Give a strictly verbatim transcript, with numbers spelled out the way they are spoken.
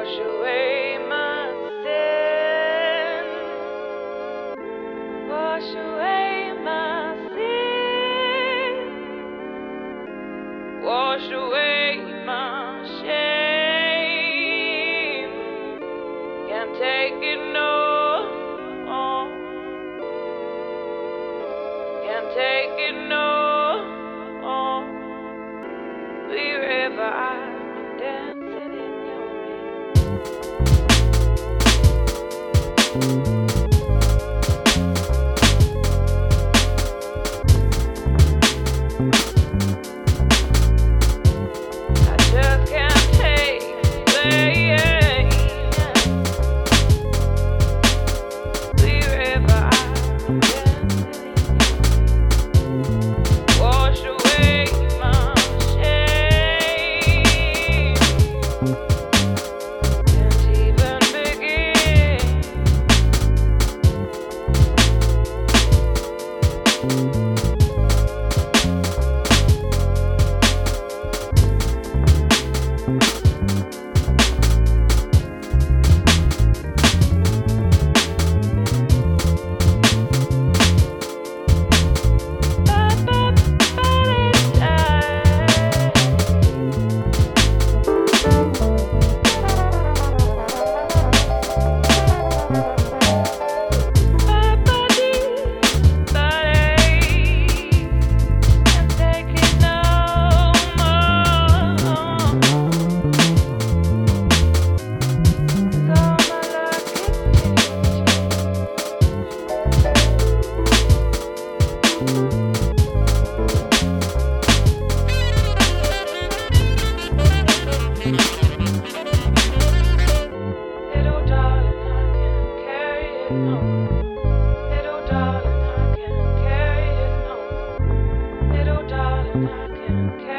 Wash away my sin. Wash away my sin. Wash away my shame. Can't take it no more. Can't take it no more. Wherever I've been dancing in your I just can't take playing. Wherever I've been dancing in your wash away my shame. Can't even begin. Little darling, I can carry it no. Little darling, I can carry it no. Little darling, I can carry it.